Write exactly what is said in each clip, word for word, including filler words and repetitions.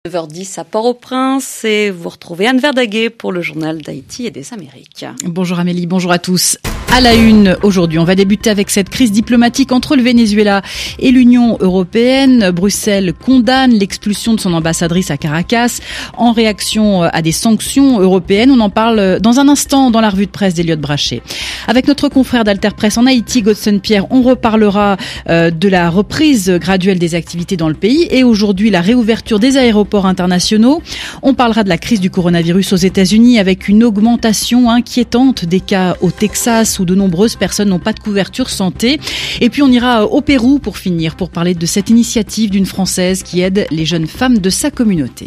neuf heures dix à Port-au-Prince et vous retrouvez Anne Verdaguet pour le journal d'Haïti et des Amériques. Bonjour Amélie, bonjour à tous. À la une, aujourd'hui, on va débuter avec cette crise diplomatique entre le Venezuela et l'Union européenne. Bruxelles condamne l'expulsion de son ambassadrice à Caracas en réaction à des sanctions européennes. On en parle dans un instant dans la revue de presse d'Eliott Brachet. Avec notre confrère d'Alter Presse en Haïti, Godson Pierre, on reparlera euh, de la reprise graduelle des activités dans le pays et aujourd'hui la réouverture des aéroports internationaux. On parlera de la crise du coronavirus aux États-Unis avec une augmentation inquiétante des cas au Texas où de nombreuses personnes n'ont pas de couverture santé. Et puis on ira au Pérou pour finir, pour parler de cette initiative d'une Française qui aide les jeunes femmes de sa communauté.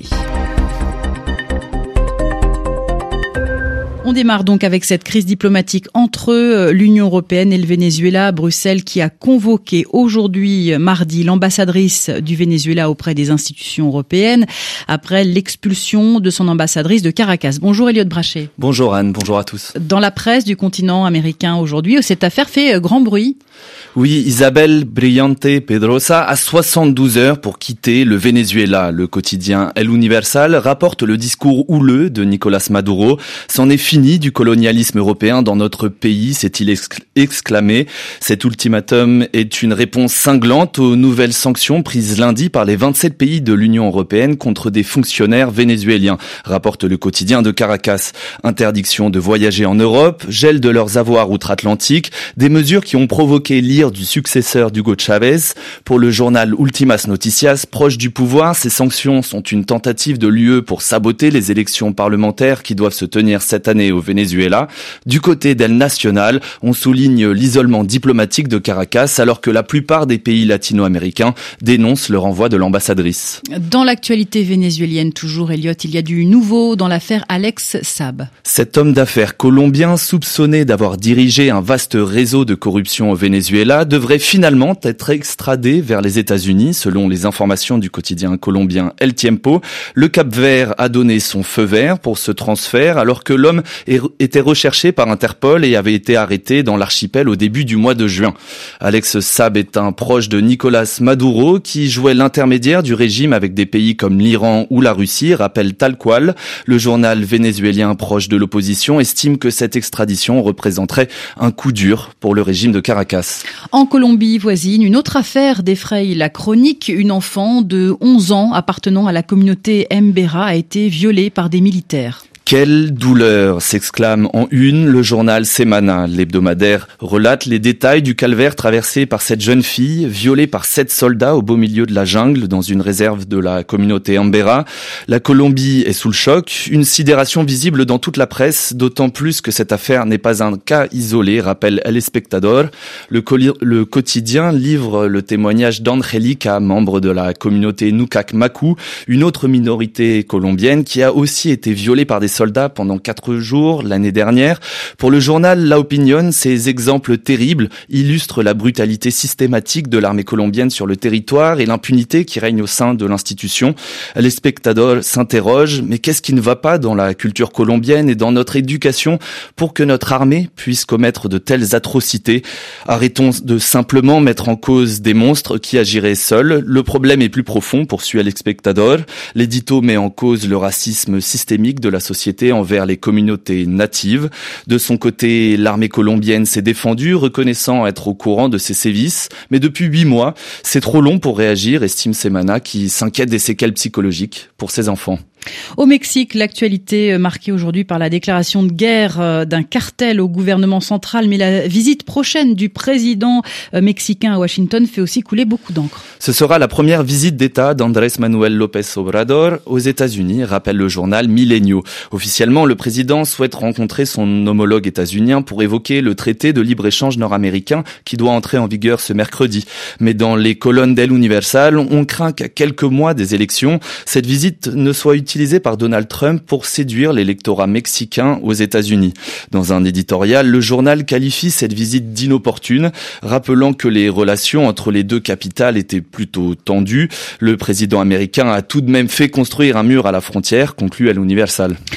On démarre donc avec cette crise diplomatique entre l'Union européenne et le Venezuela. Bruxelles qui a convoqué aujourd'hui, mardi, l'ambassadrice du Venezuela auprès des institutions européennes après l'expulsion de son ambassadrice de Caracas. Bonjour Eliott Brachet. Bonjour Anne, bonjour à tous. Dans la presse du continent américain aujourd'hui, cette affaire fait grand bruit. Oui, Isabel Brillante Pedrosa a soixante-douze heures pour quitter le Venezuela. Le quotidien El Universal rapporte le discours houleux de Nicolás Maduro. C'en est fini du colonialisme européen dans notre pays, s'est-il exclamé. Cet ultimatum est une réponse cinglante aux nouvelles sanctions prises lundi par les vingt-sept pays de l'Union européenne contre des fonctionnaires vénézuéliens, rapporte le quotidien de Caracas. Interdiction de voyager en Europe, gel de leurs avoirs outre-Atlantique, des mesures qui ont provoqué l'ire du successeur d'Hugo Chavez. Pour le journal Ultimas Noticias, proche du pouvoir, ces sanctions sont une tentative de l'U E pour saboter les élections parlementaires qui doivent se tenir cette année au Venezuela. Du côté d'El Nacional, on souligne l'isolement diplomatique de Caracas alors que la plupart des pays latino-américains dénoncent le renvoi de l'ambassadrice. Dans l'actualité vénézuélienne toujours, Eliott, il y a du nouveau dans l'affaire Alex Saab. Cet homme d'affaires colombien soupçonné d'avoir dirigé un vaste réseau de corruption au Venezuela devrait finalement être extradé vers les États-Unis, selon les informations du quotidien colombien El Tiempo. Le Cap-Vert a donné son feu vert pour ce transfert alors que l'homme était recherché par Interpol et avait été arrêté dans l'archipel au début du mois de juin. Alex Saab est un proche de Nicolás Maduro qui jouait l'intermédiaire du régime avec des pays comme l'Iran ou la Russie, rappelle Tal Cual. Le journal vénézuélien proche de l'opposition estime que cette extradition représenterait un coup dur pour le régime de Caracas. En Colombie voisine, une autre affaire défraye la chronique. Une enfant de onze ans appartenant à la communauté Mbera a été violée par des militaires. Quelle douleur, s'exclame en une le journal Semana. L'hebdomadaire relate les détails du calvaire traversé par cette jeune fille, violée par sept soldats au beau milieu de la jungle dans une réserve de la communauté Mbera. La Colombie est sous le choc, une sidération visible dans toute la presse, d'autant plus que cette affaire n'est pas un cas isolé, rappelle El Espectador. Le, coli- le quotidien livre le témoignage d'Angelica, membre de la communauté Nucac Macu, une autre minorité colombienne qui a aussi été violée par des soldats pendant quatre jours l'année dernière. Pour le journal La Opinión, ces exemples terribles illustrent la brutalité systématique de l'armée colombienne sur le territoire et l'impunité qui règne au sein de l'institution. Les spectateurs s'interrogent, mais qu'est-ce qui ne va pas dans la culture colombienne et dans notre éducation pour que notre armée puisse commettre de telles atrocités? Arrêtons de simplement mettre en cause des monstres qui agiraient seuls. Le problème est plus profond, poursuit El Espectador. L'édito met en cause le racisme systémique de la société envers les communautés natives. De son côté, l'armée colombienne s'est défendue, reconnaissant être au courant de ces sévices. Mais depuis huit mois, c'est trop long pour réagir, estime Semana, qui s'inquiète des séquelles psychologiques pour ses enfants. Au Mexique, l'actualité marquée aujourd'hui par la déclaration de guerre d'un cartel au gouvernement central, mais la visite prochaine du président mexicain à Washington fait aussi couler beaucoup d'encre. Ce sera la première visite d'État d'Andrés Manuel López Obrador aux États-Unis, rappelle le journal Milenio. Officiellement, le président souhaite rencontrer son homologue états-unien pour évoquer le traité de libre-échange nord-américain qui doit entrer en vigueur ce mercredi. Mais dans les colonnes d'El Universal, on craint qu'à quelques mois des élections, cette visite ne soit utilisée utilisé par Donald Trump pour séduire l'électorat mexicain aux États-Unis. Dans un éditorial, le journal qualifie cette visite d'inopportune, rappelant que les relations entre les deux capitales étaient plutôt tendues. Le président américain a tout de même fait construire un mur à la frontière, conclut El Universal.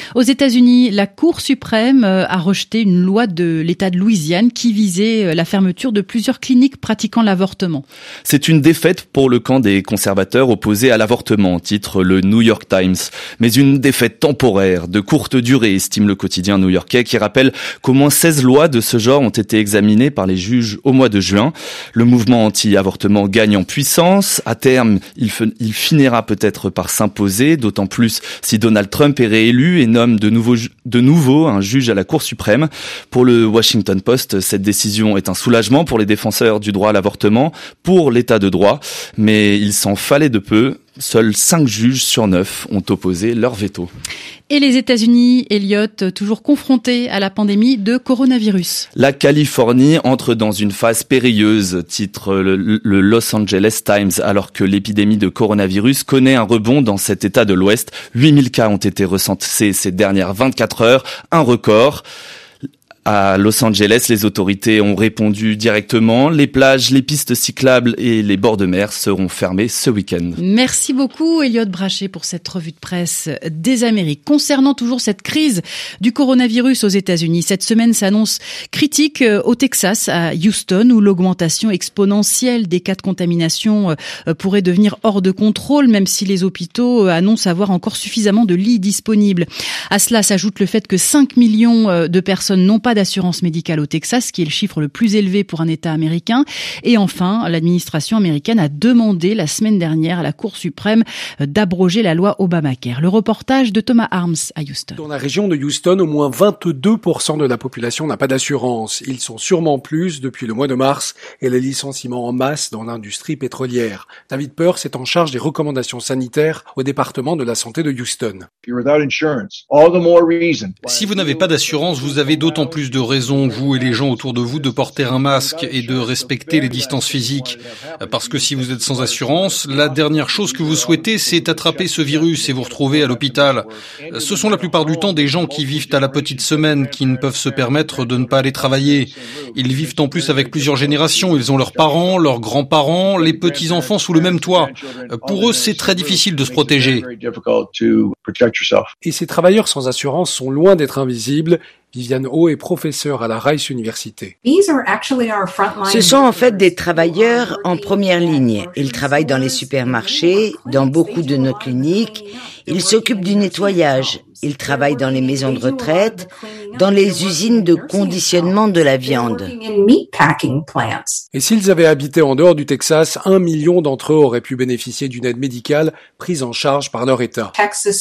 Aux États-Unis, la Cour suprême a rejeté une loi de l'État de Louisiane qui visait la fermeture de plusieurs cliniques pratiquant l'avortement. C'est une défaite pour le camp des conservateurs opposés à l'avortement, titre le New York Times. Mais une défaite temporaire, de courte durée, estime le quotidien new-yorkais, qui rappelle qu'au moins seize lois de ce genre ont été examinées par les juges au mois de juin. Le mouvement anti-avortement gagne en puissance. À terme, il, f- il finira peut-être par s'imposer, d'autant plus si Donald Trump est réélu et nomme de nouveau, de nouveau un juge à la Cour suprême. Pour le Washington Post, cette décision est un soulagement pour les défenseurs du droit à l'avortement, pour l'état de droit, mais il s'en fallait de peu. Seuls cinq juges sur neuf ont opposé leur veto. Et les États-Unis, Elliot, toujours confrontés à la pandémie de coronavirus. La Californie entre dans une phase périlleuse, titre le, le Los Angeles Times, alors que l'épidémie de coronavirus connaît un rebond dans cet État de l'Ouest. huit mille cas ont été recensés ces dernières vingt-quatre heures, un record. À Los Angeles, les autorités ont répondu directement. Les plages, les pistes cyclables et les bords de mer seront fermés ce week-end. Merci beaucoup, Elliot Brachet, pour cette revue de presse des Amériques. Concernant toujours cette crise du coronavirus aux États-Unis, cette semaine s'annonce critique au Texas, à Houston, où l'augmentation exponentielle des cas de contamination pourrait devenir hors de contrôle, même si les hôpitaux annoncent avoir encore suffisamment de lits disponibles. À cela s'ajoute le fait que cinq millions de personnes n'ont pas d'assurance médicale au Texas, qui est le chiffre le plus élevé pour un État américain. Et enfin, l'administration américaine a demandé la semaine dernière à la Cour suprême d'abroger la loi Obamacare. Le reportage de Thomas Arms à Houston. Dans la région de Houston, au moins vingt-deux pour cent de la population n'a pas d'assurance. Ils sont sûrement plus depuis le mois de mars et les licenciements en masse dans l'industrie pétrolière. David Pearce est en charge des recommandations sanitaires au département de la santé de Houston. Si vous n'avez pas d'assurance, vous avez d'autant plus de raisons, vous et les gens autour de vous, de porter un masque et de respecter les distances physiques. Parce que si vous êtes sans assurance, la dernière chose que vous souhaitez, c'est attraper ce virus et vous retrouver à l'hôpital. Ce sont la plupart du temps des gens qui vivent à la petite semaine, qui ne peuvent se permettre de ne pas aller travailler. Ils vivent en plus avec plusieurs générations. Ils ont leurs parents, leurs grands-parents, les petits-enfants sous le même toit. Pour eux, c'est très difficile de se protéger. Et ces travailleurs sans assurance sont loin d'être invisibles. Viviane Ho est professeure à la Rice University. Ce sont en fait des travailleurs en première ligne. Ils travaillent dans les supermarchés, dans beaucoup de nos cliniques. Ils s'occupent du nettoyage. Ils travaillent dans les maisons de retraite, dans les usines de conditionnement de la viande. Et s'ils avaient habité en dehors du Texas, un million d'entre eux auraient pu bénéficier d'une aide médicale prise en charge par leur État.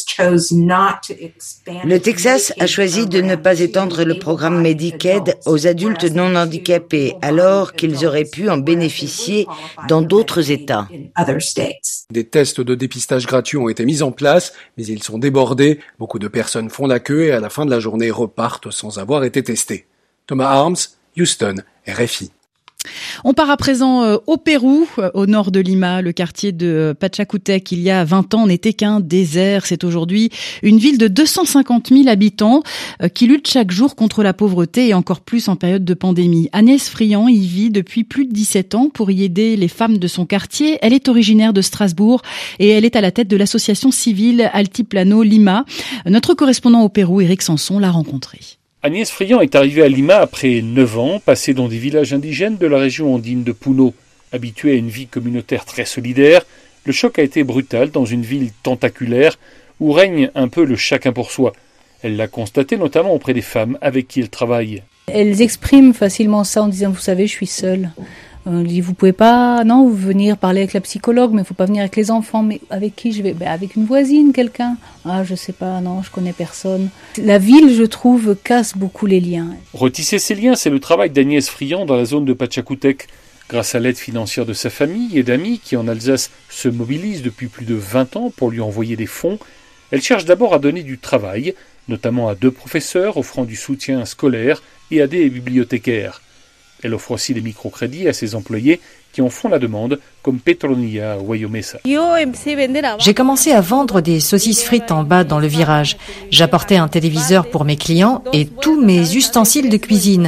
Le Texas a choisi de ne pas étendre le programme Medicaid aux adultes non handicapés, alors qu'ils auraient pu en bénéficier dans d'autres États. Des tests de dépistage gratuits ont été mis en place, mais ils sont débordés. Beaucoup de personnes font la queue et à la fin de la journée repartent sans avoir été testées. Thomas Arms, Houston, R F I. On part à présent euh, au Pérou, euh, au nord de Lima. Le quartier de Pachacútec, il y a vingt ans, n'était qu'un désert. C'est aujourd'hui une ville de deux cent cinquante mille habitants euh, qui lutte chaque jour contre la pauvreté et encore plus en période de pandémie. Agnès Friand y vit depuis plus de dix-sept ans pour y aider les femmes de son quartier. Elle est originaire de Strasbourg et elle est à la tête de l'association civile Altiplano Lima. Notre correspondant au Pérou, Éric Sanson, l'a rencontré. Agnès Friand est arrivée à Lima après neuf ans, passés dans des villages indigènes de la région andine de Puno. Habituée à une vie communautaire très solidaire, le choc a été brutal dans une ville tentaculaire où règne un peu le chacun pour soi. Elle l'a constaté notamment auprès des femmes avec qui elle travaille. Elles expriment facilement ça en disant « vous savez, je suis seule ». On dit, vous pouvez pas, non, vous venir parler avec la psychologue, mais il faut pas venir avec les enfants. Mais avec qui je vais? Ben, avec une voisine, quelqu'un. Ah, je sais pas, non, je connais personne. La ville, je trouve, casse beaucoup les liens. Retisser ces liens, c'est le travail d'Agnès Friand dans la zone de Pachacútec. Grâce à l'aide financière de sa famille et d'amis qui, en Alsace, se mobilisent depuis plus de vingt ans pour lui envoyer des fonds, elle cherche d'abord à donner du travail, notamment à deux professeurs offrant du soutien scolaire et à des bibliothécaires. Elle offre aussi des microcrédits à ses employés qui en font la demande, comme Petronilla Guayomesa. J'ai commencé à vendre des saucisses frites en bas dans le virage. J'apportais un téléviseur pour mes clients et tous mes ustensiles de cuisine.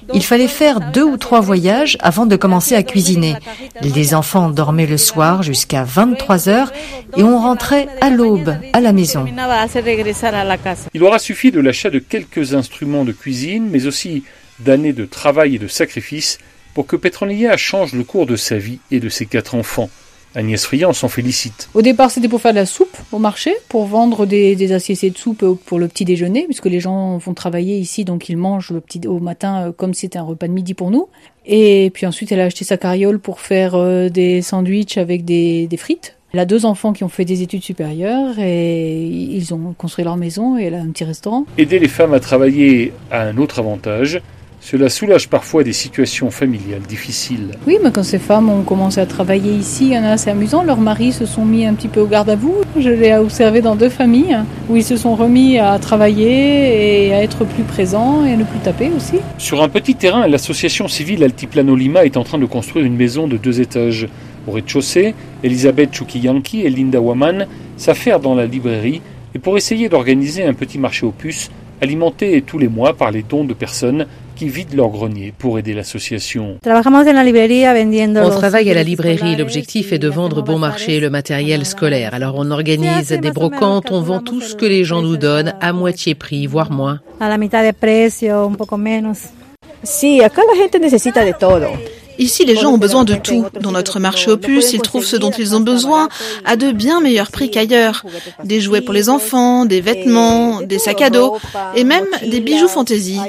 Il fallait faire deux ou trois voyages avant de commencer à cuisiner. Les enfants dormaient le soir jusqu'à vingt-trois heures et on rentrait à l'aube à la maison. Il aura suffi de l'achat de quelques instruments de cuisine, mais aussi d'années de travail et de sacrifices pour que Petronilla change le cours de sa vie et de ses quatre enfants. Agnès Friand s'en félicite. Au départ, c'était pour faire de la soupe au marché, pour vendre des, des assiettes de soupe pour le petit déjeuner, puisque les gens vont travailler ici, donc ils mangent le petit, au matin comme si c'était un repas de midi pour nous. Et puis ensuite, elle a acheté sa carriole pour faire euh, des sandwichs avec des, des frites. Elle a deux enfants qui ont fait des études supérieures et ils ont construit leur maison et elle a un petit restaurant. Aider les femmes à travailler a un autre avantage. Cela soulage parfois des situations familiales difficiles. Oui, mais quand ces femmes ont commencé à travailler ici, il y en a assez amusant. Leurs maris se sont mis un petit peu au garde à vous. Je l'ai observé dans deux familles où ils se sont remis à travailler et à être plus présents et à ne plus taper aussi. Sur un petit terrain, l'association civile Altiplano Lima est en train de construire une maison de deux étages. Au rez-de-chaussée, Elisabeth Chukiyanki et Linda Waman s'affairent dans la librairie et pour essayer d'organiser un petit marché aux puces, alimenté tous les mois par les dons de personnes qui vident leur grenier pour aider l'association. On travaille à la librairie. L'objectif est de vendre bon marché le matériel scolaire. Alors on organise des brocantes, on vend tout ce que les gens nous donnent à moitié prix, voire moins. Ici, les gens ont besoin de tout. Dans notre marché aux puces, ils trouvent ce dont ils ont besoin à de bien meilleurs prix qu'ailleurs. Des jouets pour les enfants, des vêtements, des sacs à dos et même des bijoux fantaisie.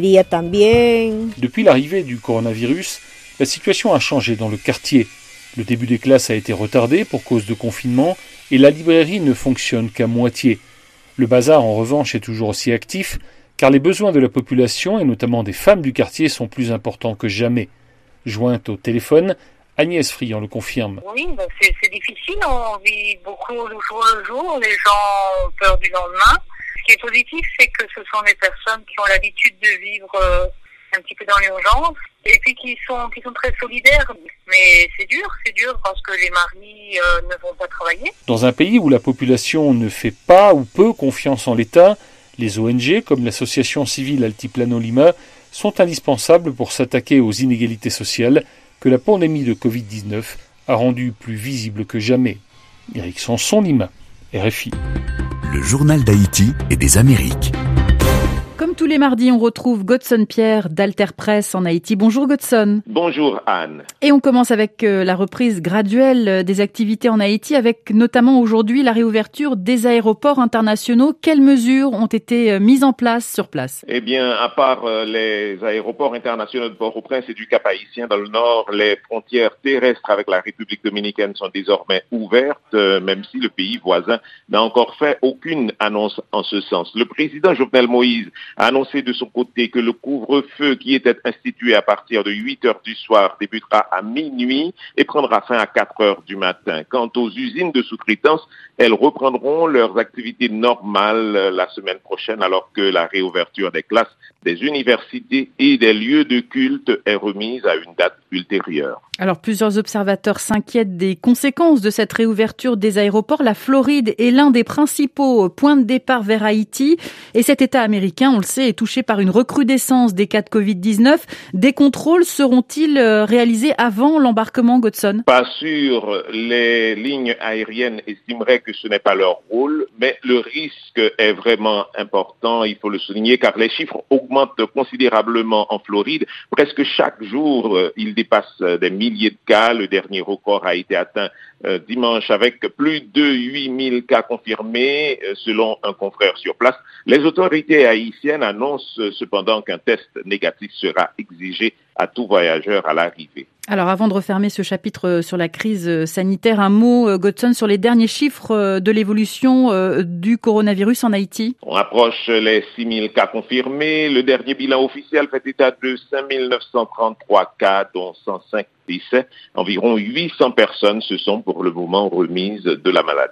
Depuis l'arrivée du coronavirus, la situation a changé dans le quartier. Le début des classes a été retardé pour cause de confinement et la librairie ne fonctionne qu'à moitié. Le bazar, en revanche, est toujours aussi actif car les besoins de la population et notamment des femmes du quartier sont plus importants que jamais. Jointe au téléphone, Agnès Friand le confirme. Oui, ben c'est, c'est difficile, on vit beaucoup le jour le jour, les gens ont peur du lendemain. Ce qui est positif, c'est que ce sont des personnes qui ont l'habitude de vivre euh, un petit peu dans l'urgence et puis qui sont qui sont très solidaires. Mais c'est dur, c'est dur parce que les maris euh, ne vont pas travailler. Dans un pays où la population ne fait pas ou peu confiance en l'État, les O N G, comme l'association civile Altiplano Lima, sont indispensables pour s'attaquer aux inégalités sociales que la pandémie de covid dix-neuf a rendues plus visibles que jamais. Éric Sanson, Lima, R F I. Le journal d'Haïti et des Amériques. Comme tous les mardis, on retrouve Godson Pierre d'Alter Press en Haïti. Bonjour Godson. Bonjour Anne. Et on commence avec la reprise graduelle des activités en Haïti, avec notamment aujourd'hui la réouverture des aéroports internationaux. Quelles mesures ont été mises en place sur place? Eh bien, à part les aéroports internationaux de Port-au-Prince et du Cap-Haïtien dans le nord, les frontières terrestres avec la République dominicaine sont désormais ouvertes, même si le pays voisin n'a encore fait aucune annonce en ce sens. Le président Jovenel Moïse a annoncé de son côté que le couvre-feu qui était institué à partir de huit heures du soir débutera à minuit et prendra fin à quatre heures du matin. Quant aux usines de sous-traitance, elles reprendront leurs activités normales la semaine prochaine alors que la réouverture des classes, des universités et des lieux de culte est remise à une date ultérieure. Alors, plusieurs observateurs s'inquiètent des conséquences de cette réouverture des aéroports. La Floride est l'un des principaux points de départ vers Haïti. Et cet État américain, on le sait, est touché par une recrudescence des cas de covid dix-neuf. Des contrôles seront-ils réalisés avant l'embarquement, Godson? Pas sûr. Les lignes aériennes estimeraient que ce n'est pas leur rôle, mais le risque est vraiment important, il faut le souligner, car les chiffres augmentent considérablement en Floride. Presque chaque jour, ils dépassent des milliers de cas. Le dernier record a été atteint euh, dimanche avec plus de huit mille cas confirmés, euh, selon un confrère sur place. Les autorités haïtiennes annoncent euh, cependant qu'un test négatif sera exigé à tout voyageur à l'arrivée. Alors, avant de refermer ce chapitre sur la crise sanitaire, un mot, Godson, sur les derniers chiffres de l'évolution du coronavirus en Haïti. On approche les six mille cas confirmés. Le dernier bilan officiel fait état de cinq mille neuf cent trente-trois cas, dont cent cinq décès. Environ huit cents personnes se sont pour le moment remises de la maladie.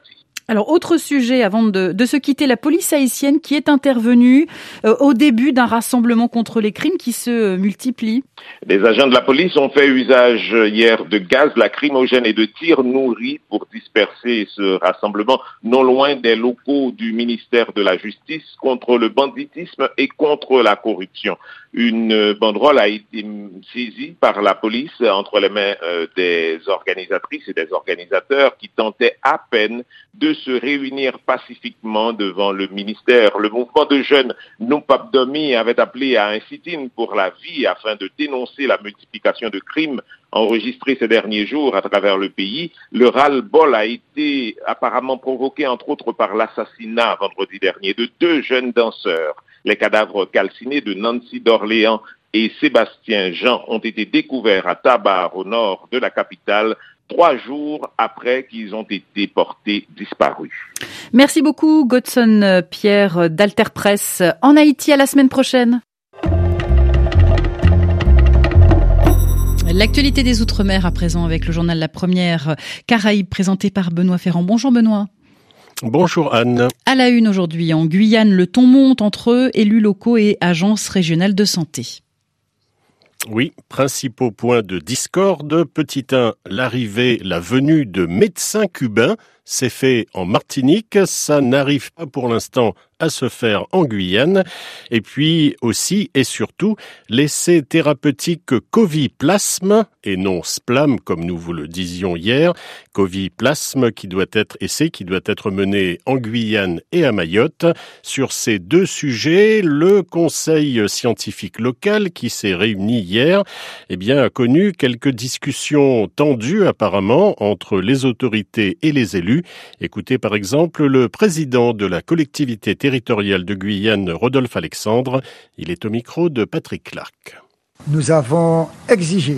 Alors, autre sujet avant de, de se quitter, la police haïtienne qui est intervenue euh, au début d'un rassemblement contre les crimes qui se euh, multiplient. Les agents de la police ont fait usage hier de gaz lacrymogène et de tirs nourris pour disperser ce rassemblement non loin des locaux du ministère de la Justice contre le banditisme et contre la corruption. Une banderole a été saisie par la police entre les mains euh, des organisatrices et des organisateurs qui tentaient à peine de se réunir pacifiquement devant le ministère. Le mouvement de jeunes Nupapdomi avait appelé à un sit-in pour la vie afin de dénoncer la multiplication de crimes enregistrés ces derniers jours à travers le pays. Le ras-le-bol a été apparemment provoqué entre autres par l'assassinat vendredi dernier de deux jeunes danseurs. Les cadavres calcinés de Nancy d'Orléans et Sébastien Jean ont été découverts à Tabar, au nord de la capitale, trois jours après qu'ils ont été portés disparus. Merci beaucoup, Godson Pierre d'Alter Presse. En Haïti, à la semaine prochaine. L'actualité des Outre-mer à présent avec le journal La Première Caraïbe présenté par Benoît Ferrand. Bonjour Benoît. Bonjour Anne. À la une aujourd'hui, en Guyane, le ton monte entre eux, élus locaux et agences régionales de santé. Oui, principaux points de discorde. Petit un, l'arrivée, la venue de médecins cubains. C'est fait en Martinique, ça n'arrive pas pour l'instant à se faire en Guyane. Et puis aussi et surtout, l'essai thérapeutique Coviplasme, et non Splam comme nous vous le disions hier, Coviplasme qui doit être essai qui doit être mené en Guyane et à Mayotte. Sur ces deux sujets, le conseil scientifique local qui s'est réuni hier, eh bien, a connu quelques discussions tendues apparemment entre les autorités et les élus. Écoutez par exemple le président de la collectivité territoriale de Guyane, Rodolphe Alexandre. Il est au micro de Patrick Clark. Nous avons exigé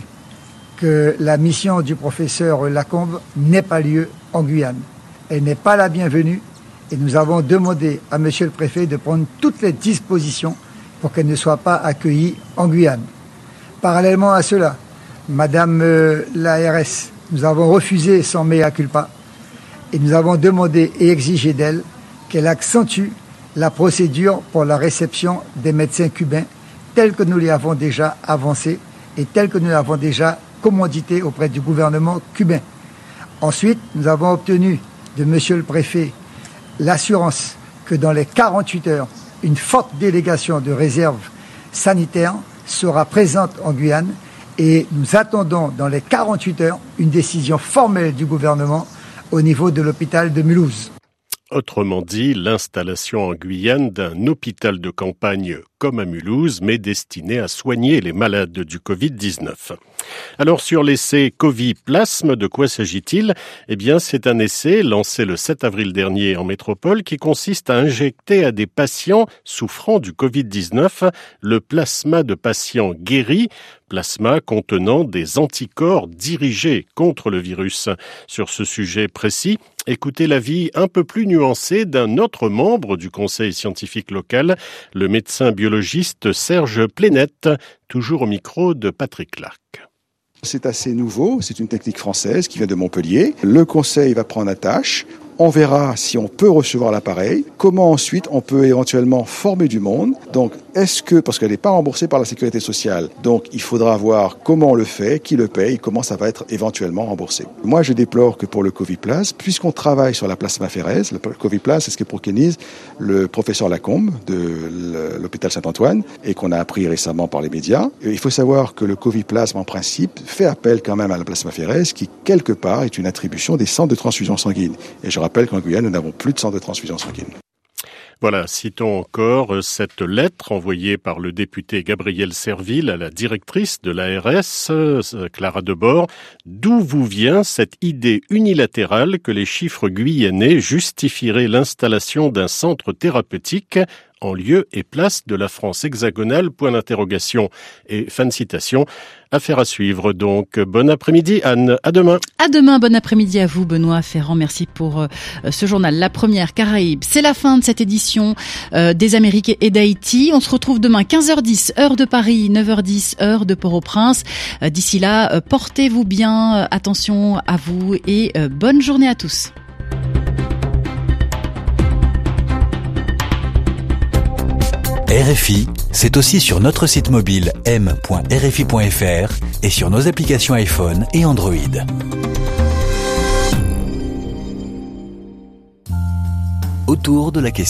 que la mission du professeur Lacombe n'ait pas lieu en Guyane. Elle n'est pas la bienvenue et nous avons demandé à monsieur le préfet de prendre toutes les dispositions pour qu'elle ne soit pas accueillie en Guyane. Parallèlement à cela, madame euh, l'A R S, nous avons refusé son mea culpa. Et nous avons demandé et exigé d'elle qu'elle accentue la procédure pour la réception des médecins cubains telle que nous l'avons déjà avancée et telle que nous l'avons déjà commandité auprès du gouvernement cubain. Ensuite, nous avons obtenu de monsieur le préfet l'assurance que dans les quarante-huit heures, une forte délégation de réserve sanitaire sera présente en Guyane et nous attendons dans les quarante-huit heures une décision formelle du gouvernement au niveau de l'hôpital de Mulhouse. Autrement dit, l'installation en Guyane d'un hôpital de campagne comme à Mulhouse, mais destiné à soigner les malades du covid dix-neuf. Alors sur l'essai Coviplasme, de quoi s'agit-il ? Eh bien, c'est un essai lancé le sept avril dernier en métropole qui consiste à injecter à des patients souffrant du covid dix-neuf le plasma de patients guéris, plasma contenant des anticorps dirigés contre le virus. Sur ce sujet précis, écoutez l'avis un peu plus nuancé d'un autre membre du conseil scientifique local, le médecin biologiste Serge Plénette, toujours au micro de Patrick Clark. C'est assez nouveau, c'est une technique française qui vient de Montpellier. Le conseil va prendre la tâche. On verra si on peut recevoir l'appareil, comment ensuite on peut éventuellement former du monde. Donc, est-ce que, parce qu'elle n'est pas remboursée par la sécurité sociale, donc il faudra voir comment on le fait, qui le paye, comment ça va être éventuellement remboursé. Moi, je déplore que pour le Coviplasme, puisqu'on travaille sur la plasmaphérèse, le Coviplasme, c'est ce que préconise le professeur Lacombe de l'hôpital Saint-Antoine et qu'on a appris récemment par les médias. Et il faut savoir que le Coviplasme, en principe, fait appel quand même à la plasmaphérèse qui, quelque part, est une attribution des centres de transfusion sanguine. Et je rappelle qu'en Guyane, nous n'avons plus de centre de transfusion sanguine. Voilà, citons encore cette lettre envoyée par le député Gabriel Serville à la directrice de l'A R S, Clara Debord. D'où vous vient cette idée unilatérale que les chiffres guyanais justifieraient l'installation d'un centre thérapeutique en lieu et place de la France hexagonale, point d'interrogation. Et fin de citation. Affaire à suivre donc. Bon après-midi Anne, à demain. À demain, bon après-midi à vous Benoît Ferrand, merci pour euh, ce journal. La Première Caraïbe, c'est la fin de cette édition euh, des Amériques et d'Haïti. On se retrouve demain quinze heures dix, heure de Paris, neuf heures dix, heure de Port-au-Prince. Euh, d'ici là, euh, portez-vous bien, euh, attention à vous et euh, bonne journée à tous. R F I, c'est aussi sur notre site mobile m point r f i point f r et sur nos applications iPhone et Android. Autour de la question.